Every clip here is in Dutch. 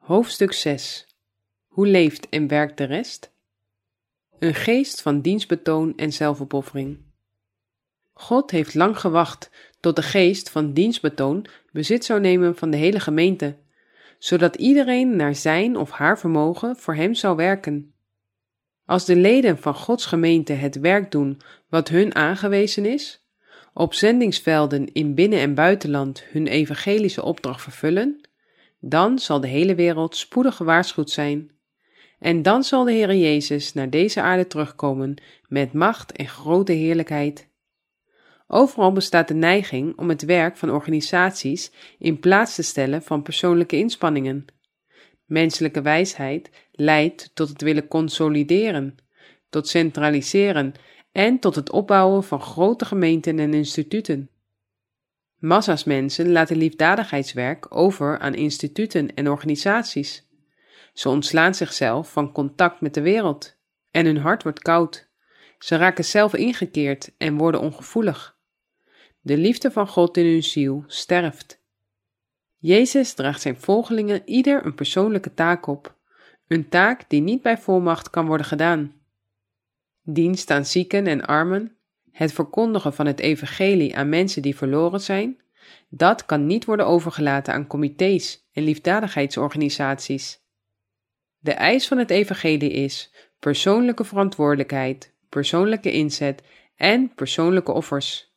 Hoofdstuk 6. Hoe leeft en werkt de rest? Een geest van dienstbetoon en zelfopoffering. God heeft lang gewacht tot de geest van dienstbetoon bezit zou nemen van de hele gemeente, zodat iedereen naar zijn of haar vermogen voor hem zou werken. Als de leden van Gods gemeente het werk doen wat hun aangewezen is, op zendingsvelden in binnen- en buitenland hun evangelische opdracht vervullen, dan zal de hele wereld spoedig gewaarschuwd zijn. En dan zal de Heere Jezus naar deze aarde terugkomen met macht en grote heerlijkheid. Overal bestaat de neiging om het werk van organisaties in plaats te stellen van persoonlijke inspanningen. Menselijke wijsheid leidt tot het willen consolideren, tot centraliseren en tot het opbouwen van grote gemeenten en instituten. Massa's mensen laten liefdadigheidswerk over aan instituten en organisaties. Ze ontslaan zichzelf van contact met de wereld en hun hart wordt koud. Ze raken zelf ingekeerd en worden ongevoelig. De liefde van God in hun ziel sterft. Jezus draagt zijn volgelingen ieder een persoonlijke taak op, een taak die niet bij volmacht kan worden gedaan. Dienst aan zieken en armen, het verkondigen van het evangelie aan mensen die verloren zijn, dat kan niet worden overgelaten aan comité's en liefdadigheidsorganisaties. De eis van het evangelie is persoonlijke verantwoordelijkheid, persoonlijke inzet en persoonlijke offers.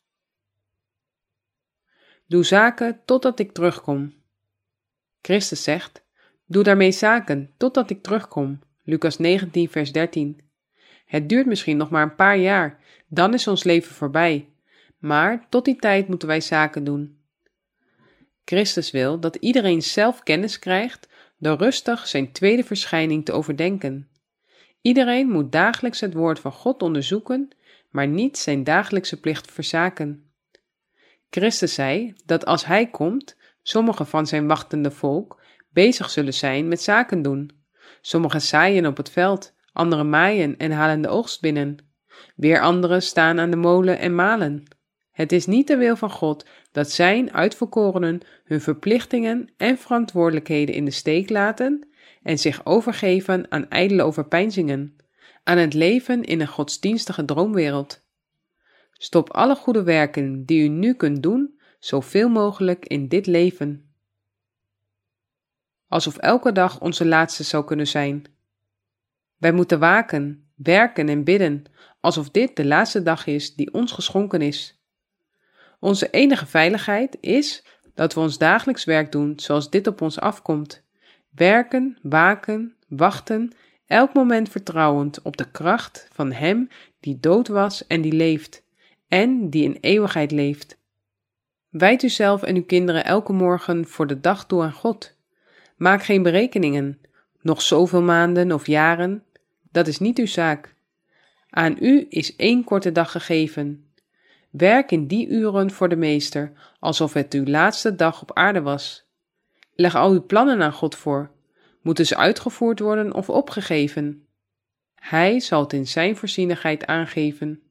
Doe zaken totdat ik terugkom. Christus zegt, doe daarmee zaken totdat ik terugkom. Lucas 19 vers 13. Het duurt misschien nog maar een paar jaar, dan is ons leven voorbij. Maar tot die tijd moeten wij zaken doen. Christus wil dat iedereen zelf kennis krijgt door rustig zijn tweede verschijning te overdenken. Iedereen moet dagelijks het woord van God onderzoeken, maar niet zijn dagelijkse plicht verzaken. Christus zei dat als hij komt, sommigen van zijn wachtende volk bezig zullen zijn met zaken doen. Sommigen zaaien op het veld, anderen maaien en halen de oogst binnen. Weer anderen staan aan de molen en malen. Het is niet de wil van God dat zijn uitverkorenen hun verplichtingen en verantwoordelijkheden in de steek laten en zich overgeven aan ijdele overpeinzingen, aan het leven in een godsdienstige droomwereld. Stop alle goede werken die u nu kunt doen, zoveel mogelijk in dit leven. Alsof elke dag onze laatste zou kunnen zijn. Wij moeten waken, werken en bidden, alsof dit de laatste dag is die ons geschonken is. Onze enige veiligheid is dat we ons dagelijks werk doen zoals dit op ons afkomt. Werken, waken, wachten, elk moment vertrouwend op de kracht van Hem die dood was en die leeft, en die in eeuwigheid leeft. Wijd uzelf en uw kinderen elke morgen voor de dag toe aan God. Maak geen berekeningen, nog zoveel maanden of jaren, dat is niet uw zaak. Aan u is 1 korte dag gegeven. Werk in die uren voor de Meester, alsof het uw laatste dag op aarde was. Leg al uw plannen aan God voor. Moeten ze uitgevoerd worden of opgegeven? Hij zal het in zijn voorzienigheid aangeven.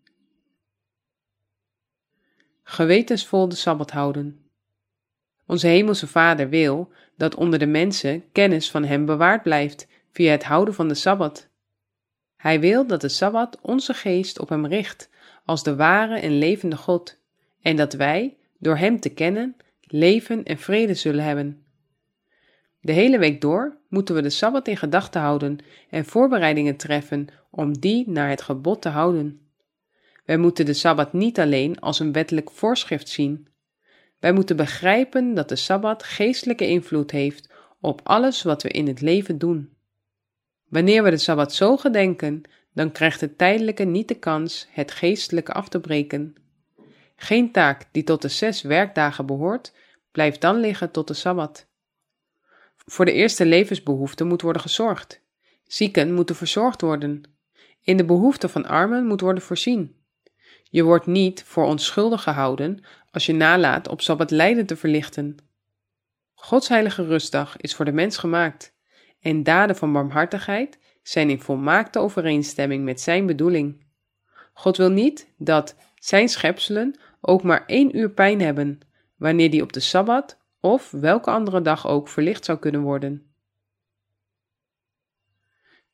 Gewetensvol de Sabbat houden. Onze hemelse Vader wil dat onder de mensen kennis van hem bewaard blijft via het houden van de Sabbat. Hij wil dat de Sabbat onze geest op hem richt als de ware en levende God, en dat wij, door hem te kennen, leven en vrede zullen hebben. De hele week door moeten we de Sabbat in gedachten houden en voorbereidingen treffen om die naar het gebod te houden. Wij moeten de Sabbat niet alleen als een wettelijk voorschrift zien. Wij moeten begrijpen dat de Sabbat geestelijke invloed heeft op alles wat we in het leven doen. Wanneer we de Sabbat zo gedenken, dan krijgt het tijdelijke niet de kans het geestelijke af te breken. Geen taak die tot de 6 werkdagen behoort, blijft dan liggen tot de Sabbat. Voor de eerste levensbehoeften moet worden gezorgd. Zieken moeten verzorgd worden. In de behoeften van armen moet worden voorzien. Je wordt niet voor onschuldig gehouden als je nalaat op Sabbat lijden te verlichten. Gods heilige rustdag is voor de mens gemaakt en daden van barmhartigheid zijn in volmaakte overeenstemming met zijn bedoeling. God wil niet dat zijn schepselen ook maar 1 uur pijn hebben, wanneer die op de Sabbat of welke andere dag ook verlicht zou kunnen worden.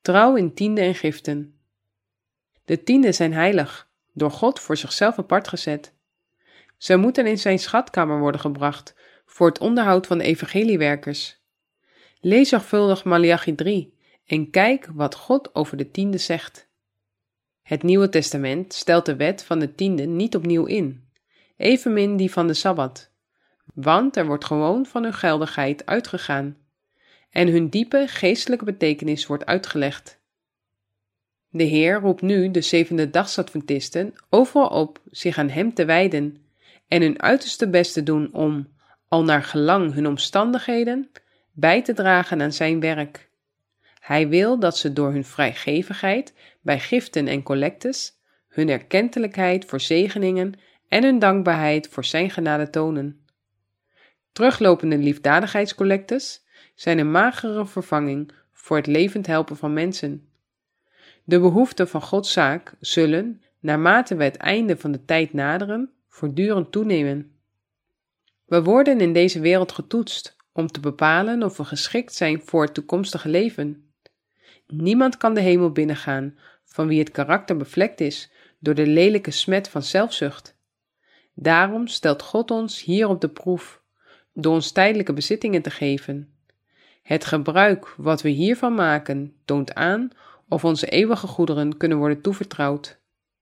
Trouw in tiende en giften. De tienden zijn heilig, door God voor zichzelf apart gezet. Zij moeten in zijn schatkamer worden gebracht, voor het onderhoud van de evangeliewerkers. Lees zorgvuldig Maleachi 3 en kijk wat God over de tiende zegt. Het Nieuwe Testament stelt de wet van de tiende niet opnieuw in, evenmin die van de Sabbat, want er wordt gewoon van hun geldigheid uitgegaan en hun diepe geestelijke betekenis wordt uitgelegd. De Heer roept nu de Zevende-dagsadventisten overal op zich aan hem te wijden en hun uiterste best te doen om, al naar gelang hun omstandigheden, bij te dragen aan zijn werk. Hij wil dat ze door hun vrijgevigheid bij giften en collectes, hun erkentelijkheid voor zegeningen en hun dankbaarheid voor zijn genade tonen. Teruglopende liefdadigheidscollectes zijn een magere vervanging voor het levend helpen van mensen. De behoeften van Gods zaak zullen, naarmate we het einde van de tijd naderen, voortdurend toenemen. We worden in deze wereld getoetst om te bepalen of we geschikt zijn voor het toekomstige leven. Niemand kan de hemel binnengaan van wie het karakter bevlekt is door de lelijke smet van zelfzucht. Daarom stelt God ons hier op de proef, door ons tijdelijke bezittingen te geven. Het gebruik wat we hiervan maken toont aan of onze eeuwige goederen kunnen worden toevertrouwd.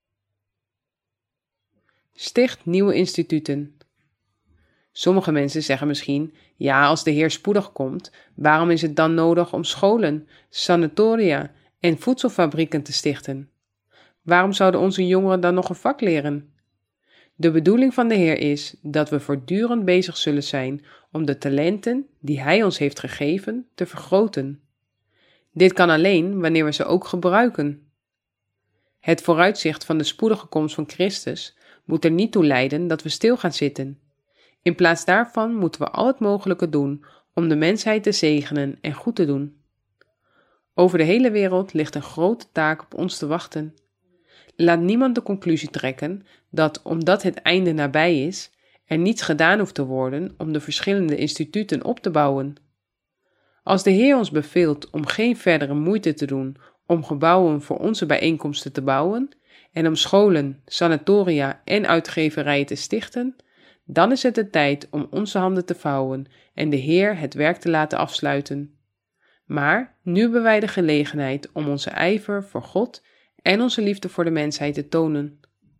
Sticht nieuwe instituten. Sommige mensen zeggen misschien, ja, als de Heer spoedig komt, waarom is het dan nodig om scholen, sanatoria en voedselfabrieken te stichten? Waarom zouden onze jongeren dan nog een vak leren? De bedoeling van de Heer is dat we voortdurend bezig zullen zijn om de talenten die Hij ons heeft gegeven te vergroten. Dit kan alleen wanneer we ze ook gebruiken. Het vooruitzicht van de spoedige komst van Christus moet er niet toe leiden dat we stil gaan zitten. In plaats daarvan moeten we al het mogelijke doen om de mensheid te zegenen en goed te doen. Over de hele wereld ligt een grote taak op ons te wachten. Laat niemand de conclusie trekken dat, omdat het einde nabij is, er niets gedaan hoeft te worden om de verschillende instituten op te bouwen. Als de Heer ons beveelt om geen verdere moeite te doen om gebouwen voor onze bijeenkomsten te bouwen en om scholen, sanatoria en uitgeverijen te stichten, dan is het de tijd om onze handen te vouwen en de Heer het werk te laten afsluiten. Maar nu hebben wij de gelegenheid om onze ijver voor God en onze liefde voor de mensheid te tonen.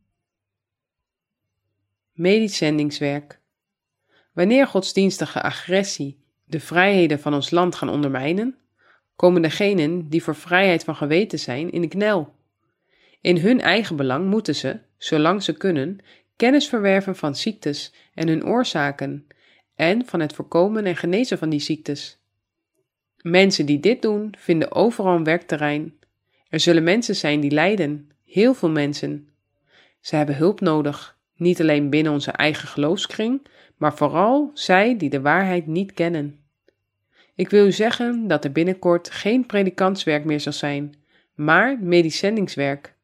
Medisch zendingswerk. Wanneer godsdienstige agressie de vrijheden van ons land gaan ondermijnen, komen degenen die voor vrijheid van geweten zijn in de knel. In hun eigen belang moeten ze, zolang ze kunnen, kennis verwerven van ziektes en hun oorzaken en van het voorkomen en genezen van die ziektes. Mensen die dit doen, vinden overal een werkterrein. Er zullen mensen zijn die lijden, heel veel mensen. Ze hebben hulp nodig, niet alleen binnen onze eigen geloofskring, maar vooral zij die de waarheid niet kennen. Ik wil u zeggen dat er binnenkort geen predikantswerk meer zal zijn, maar medisch zendingswerk.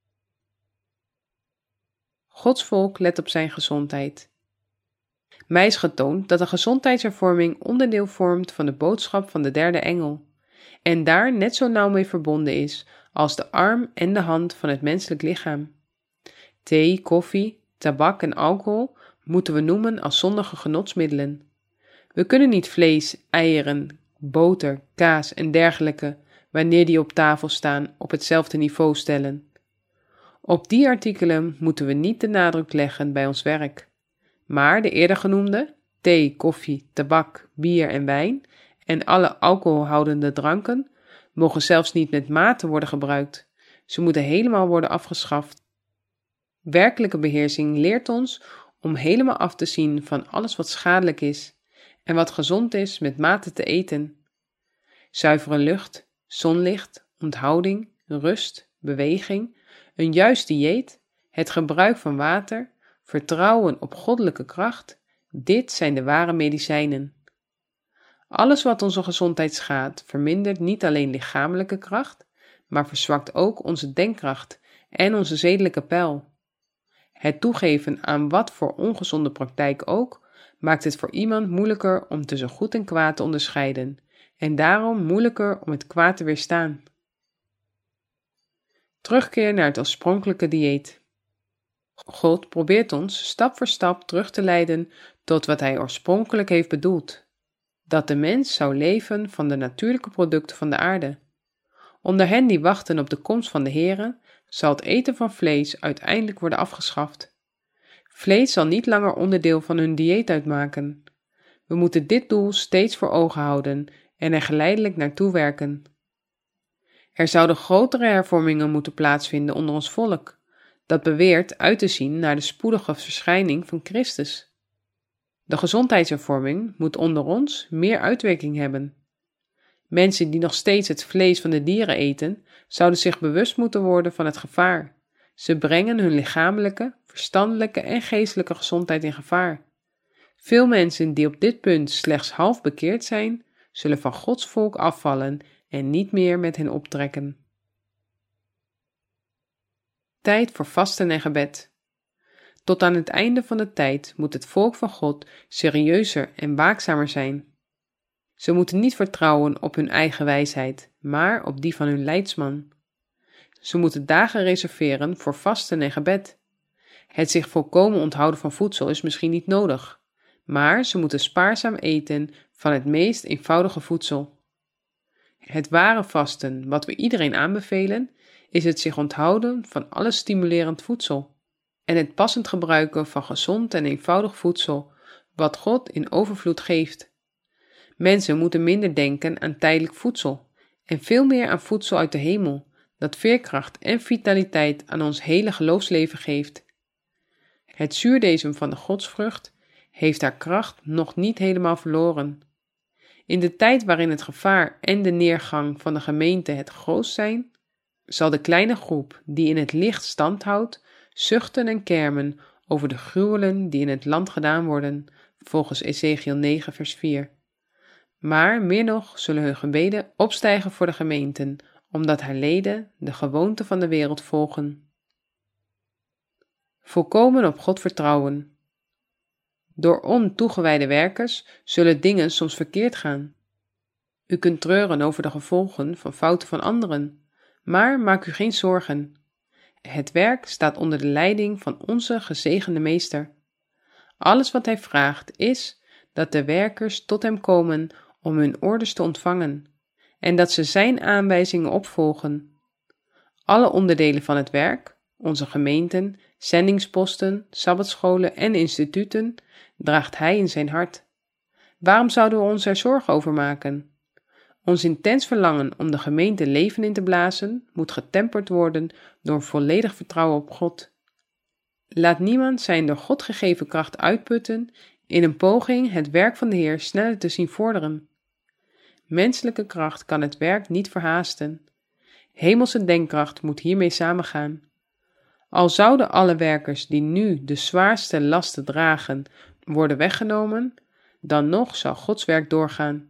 Gods volk let op zijn gezondheid. Mij is getoond dat de gezondheidshervorming onderdeel vormt van de boodschap van de derde engel, en daar net zo nauw mee verbonden is als de arm en de hand van het menselijk lichaam. Thee, koffie, tabak en alcohol moeten we noemen als zondige genotsmiddelen. We kunnen niet vlees, eieren, boter, kaas en dergelijke, wanneer die op tafel staan, op hetzelfde niveau stellen. Op die artikelen moeten we niet de nadruk leggen bij ons werk. Maar de eerder genoemde, thee, koffie, tabak, bier en wijn en alle alcoholhoudende dranken, mogen zelfs niet met mate worden gebruikt. Ze moeten helemaal worden afgeschaft. Werkelijke beheersing leert ons om helemaal af te zien van alles wat schadelijk is en wat gezond is met mate te eten. Zuivere lucht, zonlicht, onthouding, rust, beweging, een juist dieet, het gebruik van water, vertrouwen op goddelijke kracht, dit zijn de ware medicijnen. Alles wat onze gezondheid schaadt, vermindert niet alleen lichamelijke kracht, maar verzwakt ook onze denkkracht en onze zedelijke peil. Het toegeven aan wat voor ongezonde praktijk ook, maakt het voor iemand moeilijker om tussen goed en kwaad te onderscheiden, en daarom moeilijker om het kwaad te weerstaan. Terugkeer naar het oorspronkelijke dieet. God probeert ons stap voor stap terug te leiden tot wat hij oorspronkelijk heeft bedoeld. Dat de mens zou leven van de natuurlijke producten van de aarde. Onder hen die wachten op de komst van de Heere, zal het eten van vlees uiteindelijk worden afgeschaft. Vlees zal niet langer onderdeel van hun dieet uitmaken. We moeten dit doel steeds voor ogen houden en er geleidelijk naartoe werken. Er zouden grotere hervormingen moeten plaatsvinden onder ons volk, dat beweert uit te zien naar de spoedige verschijning van Christus. De gezondheidshervorming moet onder ons meer uitwerking hebben. Mensen die nog steeds het vlees van de dieren eten, zouden zich bewust moeten worden van het gevaar. Ze brengen hun lichamelijke, verstandelijke en geestelijke gezondheid in gevaar. Veel mensen die op dit punt slechts half bekeerd zijn, zullen van Gods volk afvallen en niet meer met hen optrekken. Tijd voor vasten en gebed. Tot aan het einde van de tijd moet het volk van God serieuzer en waakzamer zijn. Ze moeten niet vertrouwen op hun eigen wijsheid, maar op die van hun leidsman. Ze moeten dagen reserveren voor vasten en gebed. Het zich volkomen onthouden van voedsel is misschien niet nodig, maar ze moeten spaarzaam eten van het meest eenvoudige voedsel. Het ware vasten, wat we iedereen aanbevelen, is het zich onthouden van alle stimulerend voedsel en het passend gebruiken van gezond en eenvoudig voedsel, wat God in overvloed geeft. Mensen moeten minder denken aan tijdelijk voedsel en veel meer aan voedsel uit de hemel, dat veerkracht en vitaliteit aan ons hele geloofsleven geeft. Het zuurdesem van de godsvrucht heeft haar kracht nog niet helemaal verloren. In de tijd waarin het gevaar en de neergang van de gemeente het grootst zijn, zal de kleine groep die in het licht stand houdt, zuchten en kermen over de gruwelen die in het land gedaan worden, volgens Ezechiel 9 vers 4. Maar meer nog zullen hun gebeden opstijgen voor de gemeenten, omdat haar leden de gewoonte van de wereld volgen. Volkomen op God vertrouwen. Door ontoegewijde werkers zullen dingen soms verkeerd gaan. U kunt treuren over de gevolgen van fouten van anderen, maar maak u geen zorgen. Het werk staat onder de leiding van onze gezegende meester. Alles wat hij vraagt is dat de werkers tot hem komen om hun orders te ontvangen en dat ze zijn aanwijzingen opvolgen. Alle onderdelen van het werk, onze gemeenten, zendingsposten, sabbatscholen en instituten, draagt hij in zijn hart. Waarom zouden we ons er zorgen over maken? Ons intens verlangen om de gemeente leven in te blazen moet getemperd worden door een volledig vertrouwen op God. Laat niemand zijn door God gegeven kracht uitputten in een poging het werk van de Heer sneller te zien vorderen. Menselijke kracht kan het werk niet verhaasten. Hemelse denkkracht moet hiermee samengaan. Al zouden alle werkers die nu de zwaarste lasten dragen worden weggenomen, dan nog zal Gods werk doorgaan.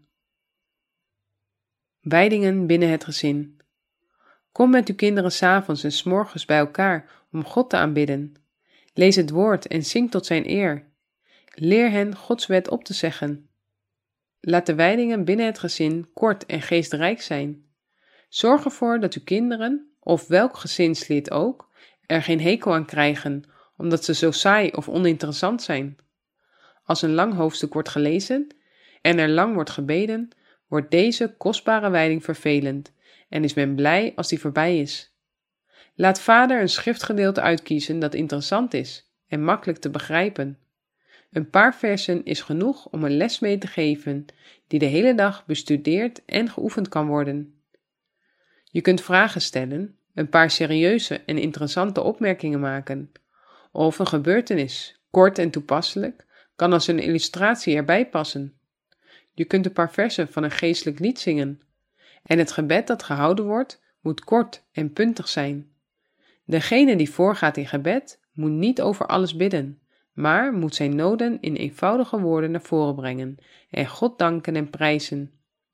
Wijdingen binnen het gezin. Kom met uw kinderen 's avonds en 's morgens bij elkaar om God te aanbidden. Lees het woord en zing tot zijn eer. Leer hen Gods wet op te zeggen. Laat de wijdingen binnen het gezin kort en geestrijk zijn. Zorg ervoor dat uw kinderen, of welk gezinslid ook, er geen hekel aan krijgen, omdat ze zo saai of oninteressant zijn. Als een lang hoofdstuk wordt gelezen en er lang wordt gebeden, wordt deze kostbare wijding vervelend en is men blij als die voorbij is. Laat vader een schriftgedeelte uitkiezen dat interessant is en makkelijk te begrijpen. Een paar versen is genoeg om een les mee te geven die de hele dag bestudeerd en geoefend kan worden. Je kunt vragen stellen, een paar serieuze en interessante opmerkingen maken, of een gebeurtenis, kort en toepasselijk, kan als een illustratie erbij passen. Je kunt een paar versen van een geestelijk lied zingen, en het gebed dat gehouden wordt, moet kort en puntig zijn. Degene die voorgaat in gebed, moet niet over alles bidden, maar moet zijn noden in eenvoudige woorden naar voren brengen en God danken en prijzen.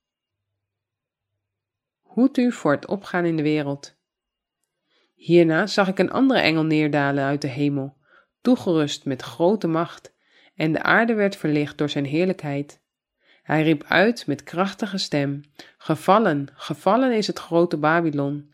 Hoed u voor het opgaan in de wereld. Hierna zag ik een andere engel neerdalen uit de hemel, toegerust met grote macht, en de aarde werd verlicht door zijn heerlijkheid. Hij riep uit met krachtige stem: Gevallen, gevallen is het grote Babylon,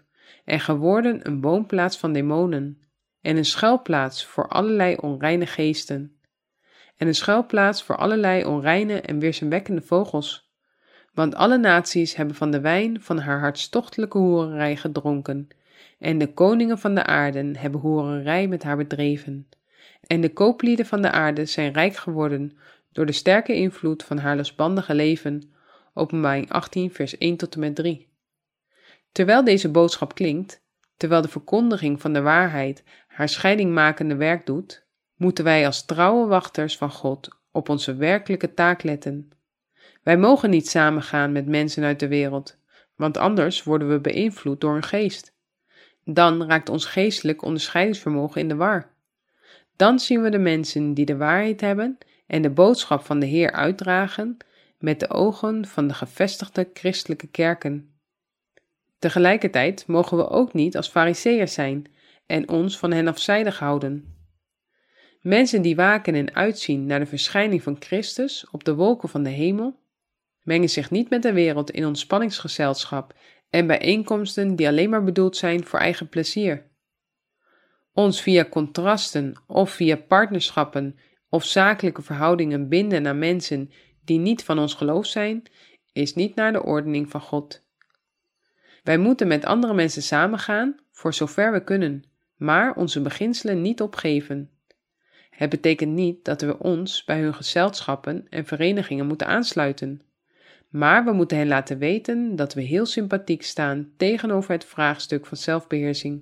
en geworden een woonplaats van demonen, en een schuilplaats voor allerlei onreine geesten, en een schuilplaats voor allerlei onreine en weerzinwekkende vogels. Want alle naties hebben van de wijn van haar hartstochtelijke hoererij gedronken, en de koningen van de aarde hebben hoererij met haar bedreven. En de kooplieden van de aarde zijn rijk geworden door de sterke invloed van haar losbandige leven. Openbaring 18 vers 1 tot en met 3. Terwijl deze boodschap klinkt, terwijl de verkondiging van de waarheid haar scheidingmakende werk doet, moeten wij als trouwe wachters van God op onze werkelijke taak letten. Wij mogen niet samengaan met mensen uit de wereld, want anders worden we beïnvloed door hun geest. Dan raakt ons geestelijk onderscheidingsvermogen in de war. Dan zien we de mensen die de waarheid hebben en de boodschap van de Heer uitdragen met de ogen van de gevestigde christelijke kerken. Tegelijkertijd mogen we ook niet als farizeeërs zijn en ons van hen afzijdig houden. Mensen die waken en uitzien naar de verschijning van Christus op de wolken van de hemel, mengen zich niet met de wereld in ontspanningsgezelschap en bijeenkomsten die alleen maar bedoeld zijn voor eigen plezier. Ons via contrasten of via partnerschappen of zakelijke verhoudingen binden aan mensen die niet van ons geloof zijn, is niet naar de ordening van God. Wij moeten met andere mensen samengaan voor zover we kunnen, maar onze beginselen niet opgeven. Het betekent niet dat we ons bij hun gezelschappen en verenigingen moeten aansluiten, maar we moeten hen laten weten dat we heel sympathiek staan tegenover het vraagstuk van zelfbeheersing.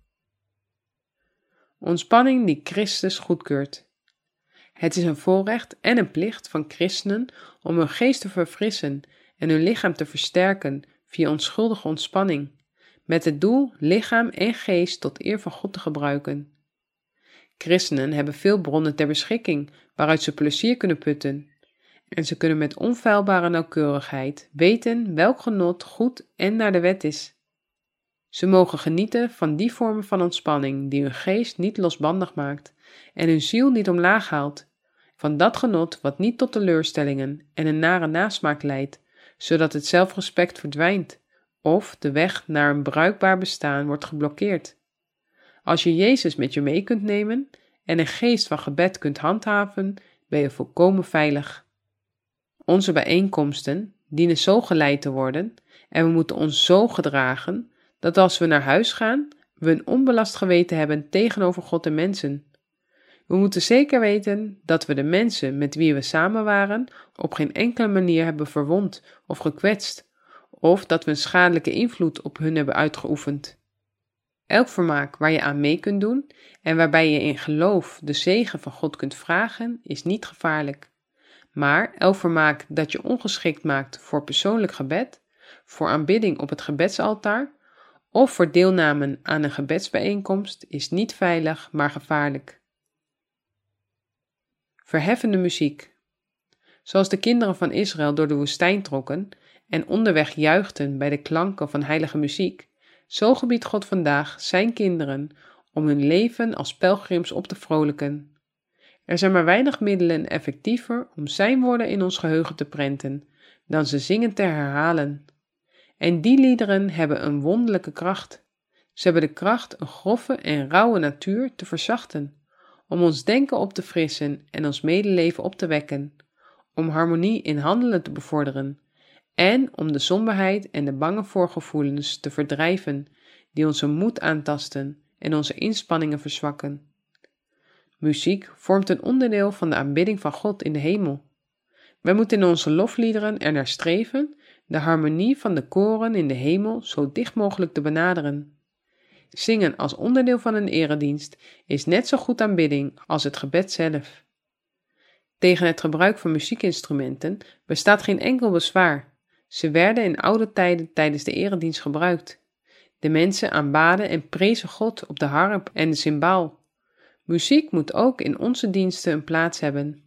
Ontspanning die Christus goedkeurt. Het is een voorrecht en een plicht van christenen om hun geest te verfrissen en hun lichaam te versterken via onschuldige ontspanning, met het doel lichaam en geest tot eer van God te gebruiken. Christenen hebben veel bronnen ter beschikking waaruit ze plezier kunnen putten, en ze kunnen met onfeilbare nauwkeurigheid weten welk genot goed en naar de wet is. Ze mogen genieten van die vormen van ontspanning die hun geest niet losbandig maakt en hun ziel niet omlaag haalt, van dat genot wat niet tot teleurstellingen en een nare nasmaak leidt, zodat het zelfrespect verdwijnt of de weg naar een bruikbaar bestaan wordt geblokkeerd. Als je Jezus met je mee kunt nemen en een geest van gebed kunt handhaven, ben je volkomen veilig. Onze bijeenkomsten dienen zo geleid te worden en we moeten ons zo gedragen dat als we naar huis gaan, we een onbelast geweten hebben tegenover God en mensen. We moeten zeker weten dat we de mensen met wie we samen waren op geen enkele manier hebben verwond of gekwetst, of dat we een schadelijke invloed op hun hebben uitgeoefend. Elk vermaak waar je aan mee kunt doen en waarbij je in geloof de zegen van God kunt vragen, is niet gevaarlijk. Maar elk vermaak dat je ongeschikt maakt voor persoonlijk gebed, voor aanbidding op het gebedsaltaar of voor deelname aan een gebedsbijeenkomst is niet veilig, maar gevaarlijk. Verheffende muziek. Zoals de kinderen van Israël door de woestijn trokken en onderweg juichten bij de klanken van heilige muziek, zo gebiedt God vandaag zijn kinderen om hun leven als pelgrims op te vrolijken. Er zijn maar weinig middelen effectiever om zijn woorden in ons geheugen te prenten dan ze zingend te herhalen. En die liederen hebben een wonderlijke kracht. Ze hebben de kracht een grove en rauwe natuur te verzachten, om ons denken op te frissen en ons medeleven op te wekken, om harmonie in handelen te bevorderen en om de somberheid en de bange voorgevoelens te verdrijven die onze moed aantasten en onze inspanningen verzwakken. Muziek vormt een onderdeel van de aanbidding van God in de hemel. Wij moeten in onze lofliederen ernaar streven de harmonie van de koren in de hemel zo dicht mogelijk te benaderen. Zingen als onderdeel van een eredienst is net zo goed aanbidding als het gebed zelf. Tegen het gebruik van muziekinstrumenten bestaat geen enkel bezwaar. Ze werden in oude tijden tijdens de eredienst gebruikt. De mensen aanbaden en prezen God op de harp en de cymbaal. Muziek moet ook in onze diensten een plaats hebben.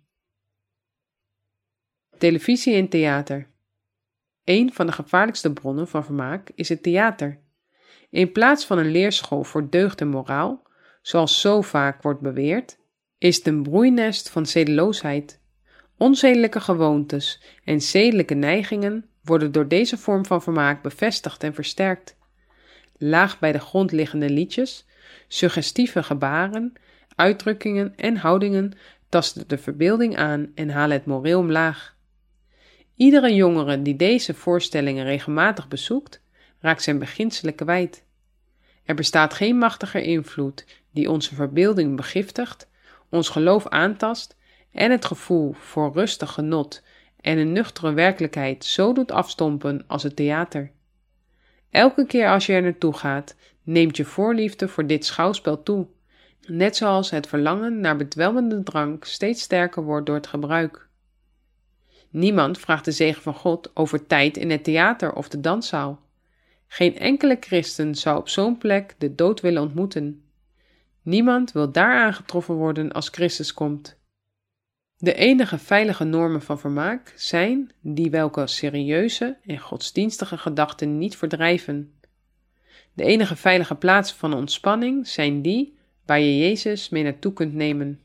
Televisie en theater. Een van de gevaarlijkste bronnen van vermaak is het theater. In plaats van een leerschool voor deugd en moraal, zoals zo vaak wordt beweerd, is het een broeinest van zedeloosheid. Onzedelijke gewoontes en zedelijke neigingen worden door deze vorm van vermaak bevestigd en versterkt. laag bij de grond liggende liedjes, suggestieve gebaren, uitdrukkingen en houdingen tasten de verbeelding aan en halen het moreel omlaag. Iedere jongere die deze voorstellingen regelmatig bezoekt, raakt zijn beginselen kwijt. Er bestaat geen machtiger invloed die onze verbeelding begiftigt, ons geloof aantast en het gevoel voor rustig genot en een nuchtere werkelijkheid zo doet afstompen als het theater. Elke keer als je er naartoe gaat, neemt je voorliefde voor dit schouwspel toe, net zoals het verlangen naar bedwelmende drank steeds sterker wordt door het gebruik. Niemand vraagt de zegen van God over tijd in het theater of de danszaal. Geen enkele christen zou op zo'n plek de dood willen ontmoeten. Niemand wil daar aangetroffen worden als Christus komt. De enige veilige normen van vermaak zijn die welke serieuze en godsdienstige gedachten niet verdrijven. De enige veilige plaatsen van ontspanning zijn die waar je Jezus mee naartoe kunt nemen.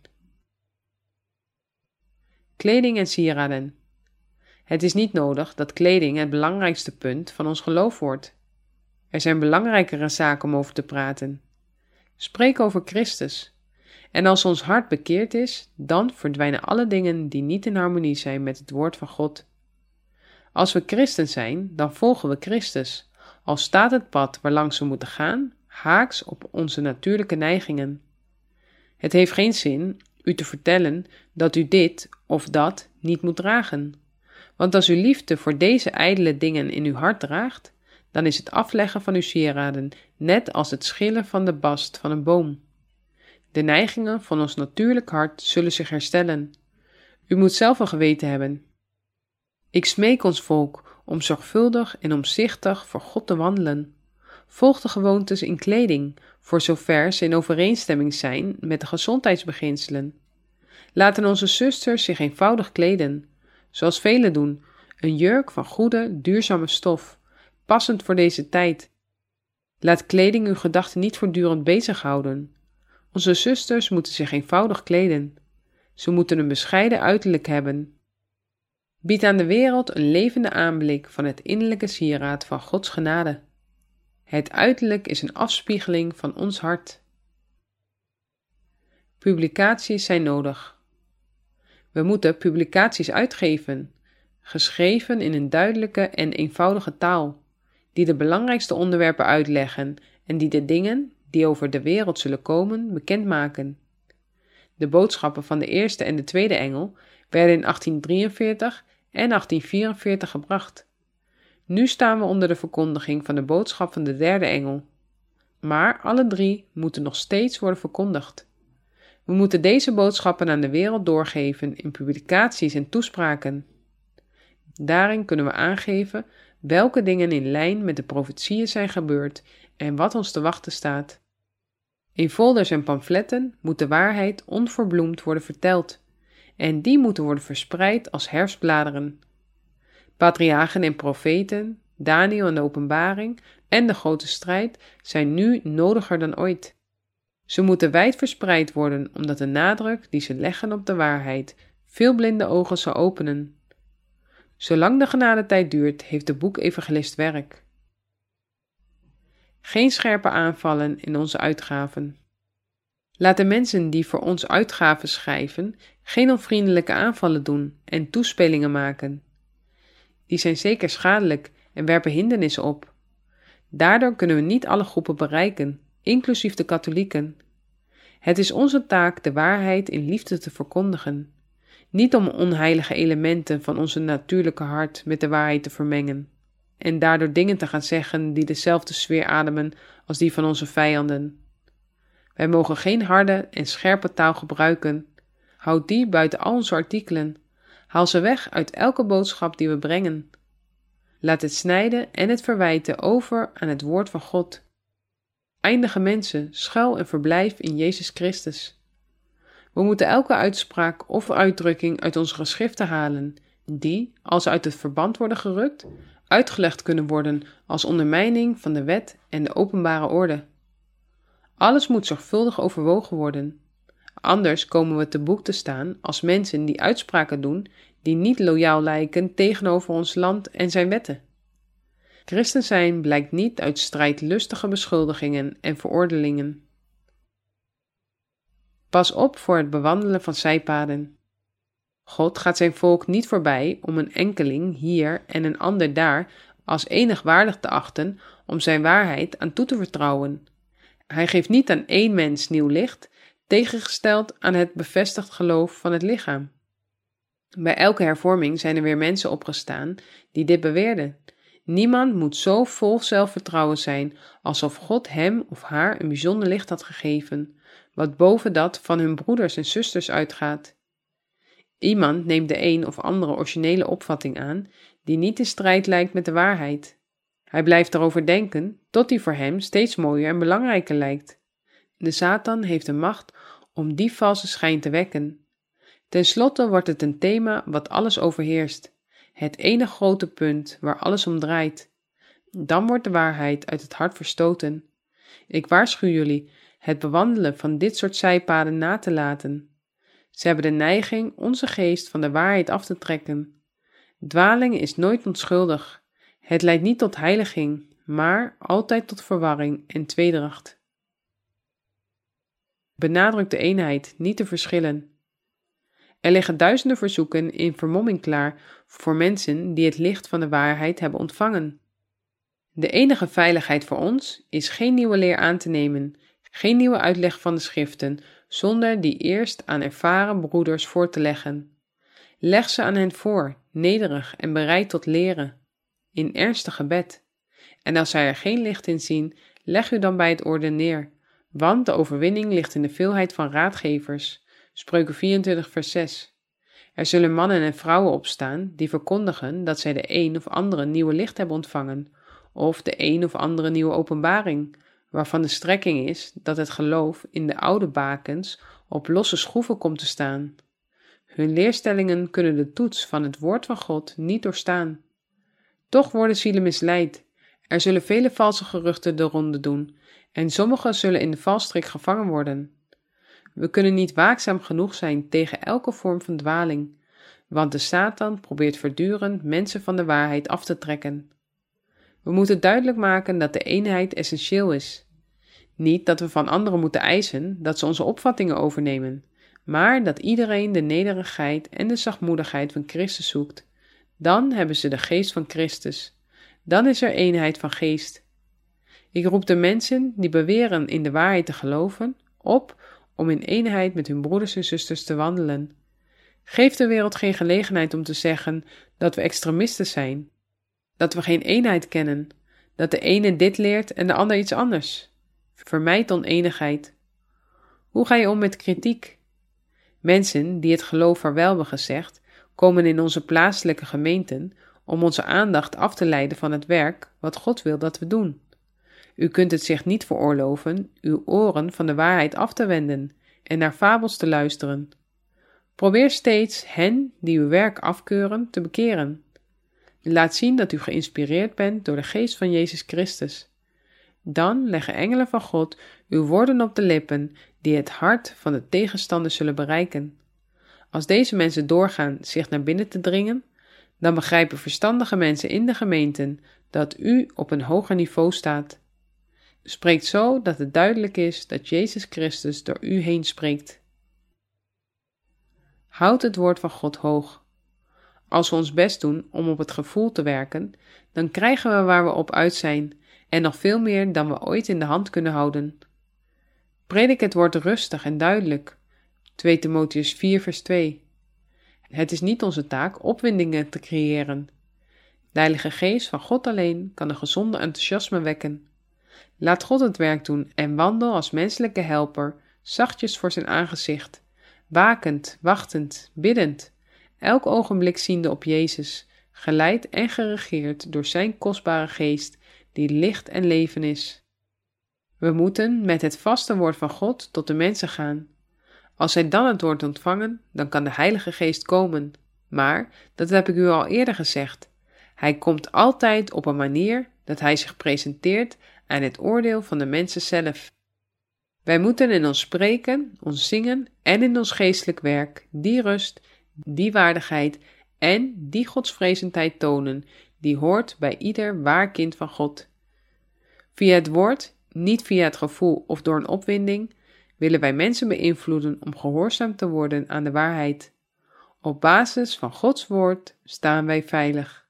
Kleding en sieraden. Het is niet nodig dat kleding het belangrijkste punt van ons geloof wordt. Er zijn belangrijkere zaken om over te praten. Spreek over Christus. En als ons hart bekeerd is, dan verdwijnen alle dingen die niet in harmonie zijn met het woord van God. Als we christen zijn, dan volgen we Christus, al staat het pad waarlangs we moeten gaan, haaks op onze natuurlijke neigingen. Het heeft geen zin u te vertellen dat u dit of dat niet moet dragen. Want als u liefde voor deze ijdele dingen in uw hart draagt, dan is het afleggen van uw sieraden net als het schillen van de bast van een boom. De neigingen van ons natuurlijk hart zullen zich herstellen. U moet zelf een geweten hebben. Ik smeek ons volk om zorgvuldig en omzichtig voor God te wandelen. Volg de gewoontes in kleding, voor zover ze in overeenstemming zijn met de gezondheidsbeginselen. Laten onze zusters zich eenvoudig kleden, zoals velen doen, een jurk van goede, duurzame stof, passend voor deze tijd. Laat kleding uw gedachten niet voortdurend bezighouden. Onze zusters moeten zich eenvoudig kleden. Ze moeten een bescheiden uiterlijk hebben. Bied aan de wereld een levende aanblik van het innerlijke sieraad van Gods genade. Het uiterlijk is een afspiegeling van ons hart. Publicaties zijn nodig. We moeten publicaties uitgeven, geschreven in een duidelijke en eenvoudige taal, die de belangrijkste onderwerpen uitleggen en die de dingen die over de wereld zullen komen bekendmaken. De boodschappen van de eerste en de tweede engel werden in 1843 en 1844 gebracht. Nu staan we onder de verkondiging van de boodschap van de derde engel. Maar alle drie moeten nog steeds worden verkondigd. We moeten deze boodschappen aan de wereld doorgeven in publicaties en toespraken. Daarin kunnen we aangeven welke dingen in lijn met de profetieën zijn gebeurd en wat ons te wachten staat. In folders en pamfletten moet de waarheid onverbloemd worden verteld en die moeten worden verspreid als herfstbladeren. Patriarchen en profeten, Daniel en de openbaring en de grote strijd zijn nu nodiger dan ooit. Ze moeten wijd verspreid worden omdat de nadruk die ze leggen op de waarheid veel blinde ogen zal openen. Zolang de genadetijd duurt, heeft de boekevangelist werk. Geen scherpe aanvallen in onze uitgaven. Laat de mensen die voor ons uitgaven schrijven geen onvriendelijke aanvallen doen en toespelingen maken. Die zijn zeker schadelijk en werpen hindernissen op. Daardoor kunnen we niet alle groepen bereiken, inclusief de katholieken. Het is onze taak de waarheid in liefde te verkondigen, niet om onheilige elementen van onze natuurlijke hart met de waarheid te vermengen en daardoor dingen te gaan zeggen die dezelfde sfeer ademen als die van onze vijanden. Wij mogen geen harde en scherpe taal gebruiken. Houd die buiten al onze artikelen. Haal ze weg uit elke boodschap die we brengen. Laat het snijden en het verwijten over aan het woord van God. Eindige mensen, schuil en verblijf in Jezus Christus. We moeten elke uitspraak of uitdrukking uit onze geschriften halen, die, als ze uit het verband worden gerukt, uitgelegd kunnen worden als ondermijning van de wet en de openbare orde. Alles moet zorgvuldig overwogen worden. Anders komen we te boek te staan als mensen die uitspraken doen die niet loyaal lijken tegenover ons land en zijn wetten. Christen zijn blijkt niet uit strijdlustige beschuldigingen en veroordelingen. Pas op voor het bewandelen van zijpaden. God gaat zijn volk niet voorbij om een enkeling hier en een ander daar als enig waardig te achten om zijn waarheid aan toe te vertrouwen. Hij geeft niet aan één mens nieuw licht, tegengesteld aan het bevestigd geloof van het lichaam. Bij elke hervorming zijn er weer mensen opgestaan die dit beweerden. Niemand moet zo vol zelfvertrouwen zijn alsof God hem of haar een bijzonder licht had gegeven, wat boven dat van hun broeders en zusters uitgaat. Iemand neemt de een of andere originele opvatting aan die niet in strijd lijkt met de waarheid. Hij blijft erover denken tot die voor hem steeds mooier en belangrijker lijkt. De Satan heeft de macht om die valse schijn te wekken. Ten slotte wordt het een thema wat alles overheerst, het ene grote punt waar alles om draait. Dan wordt de waarheid uit het hart verstoten. Ik waarschuw jullie het bewandelen van dit soort zijpaden na te laten. Ze hebben de neiging onze geest van de waarheid af te trekken. Dwaling is nooit onschuldig. Het leidt niet tot heiliging, maar altijd tot verwarring en tweedracht. Benadruk de eenheid, niet de verschillen. Er liggen duizenden verzoeken in vermomming klaar voor mensen die het licht van de waarheid hebben ontvangen. De enige veiligheid voor ons is geen nieuwe leer aan te nemen, geen nieuwe uitleg van de schriften, zonder die eerst aan ervaren broeders voor te leggen. Leg ze aan hen voor, nederig en bereid tot leren, in ernstig gebed. En als zij er geen licht in zien, leg u dan bij het oordeel neer, want de overwinning ligt in de veelheid van raadgevers. Spreuken 24 vers 6. Er zullen mannen en vrouwen opstaan die verkondigen dat zij de een of andere nieuwe licht hebben ontvangen, of de een of andere nieuwe openbaring, waarvan de strekking is dat het geloof in de oude bakens op losse schroeven komt te staan. Hun leerstellingen kunnen de toets van het woord van God niet doorstaan. Toch worden zielen misleid. Er zullen vele valse geruchten de ronde doen, en sommigen zullen in de valstrik gevangen worden. We kunnen niet waakzaam genoeg zijn tegen elke vorm van dwaling, want de Satan probeert voortdurend mensen van de waarheid af te trekken. We moeten duidelijk maken dat de eenheid essentieel is. Niet dat we van anderen moeten eisen dat ze onze opvattingen overnemen, maar dat iedereen de nederigheid en de zachtmoedigheid van Christus zoekt. Dan hebben ze de geest van Christus. Dan is er eenheid van geest. Ik roep de mensen die beweren in de waarheid te geloven op om in eenheid met hun broeders en zusters te wandelen. Geef de wereld geen gelegenheid om te zeggen dat we extremisten zijn, dat we geen eenheid kennen, dat de ene dit leert en de ander iets anders. Vermijd oneenigheid. Hoe ga je om met kritiek? Mensen die het geloof vaarwel hebben gezegd, komen in onze plaatselijke gemeenten om onze aandacht af te leiden van het werk wat God wil dat we doen. U kunt het zich niet veroorloven uw oren van de waarheid af te wenden en naar fabels te luisteren. Probeer steeds hen die uw werk afkeuren te bekeren. Laat zien dat u geïnspireerd bent door de geest van Jezus Christus. Dan leggen engelen van God uw woorden op de lippen die het hart van de tegenstander zullen bereiken. Als deze mensen doorgaan zich naar binnen te dringen, dan begrijpen verstandige mensen in de gemeenten dat u op een hoger niveau staat. Spreekt zo dat het duidelijk is dat Jezus Christus door u heen spreekt. Houd het woord van God hoog. Als we ons best doen om op het gevoel te werken, dan krijgen we waar we op uit zijn en nog veel meer dan we ooit in de hand kunnen houden. Predik het woord rustig en duidelijk. 2 Timotheüs 4 vers 2. Het is niet onze taak opwindingen te creëren. De Heilige Geest van God alleen kan een gezonde enthousiasme wekken. Laat God het werk doen en wandel als menselijke helper, zachtjes voor zijn aangezicht, wakend, wachtend, biddend, elk ogenblik ziende op Jezus, geleid en geregeerd door zijn kostbare geest, die licht en leven is. We moeten met het vaste woord van God tot de mensen gaan. Als zij dan het woord ontvangen, dan kan de Heilige Geest komen. Maar, dat heb ik u al eerder gezegd, hij komt altijd op een manier dat hij zich presenteert aan het oordeel van de mensen zelf. Wij moeten in ons spreken, ons zingen en in ons geestelijk werk die rust, die waardigheid en die godsvrezendheid tonen die hoort bij ieder waar kind van God. Via het woord, niet via het gevoel of door een opwinding, willen wij mensen beïnvloeden om gehoorzaam te worden aan de waarheid. Op basis van Gods woord staan wij veilig.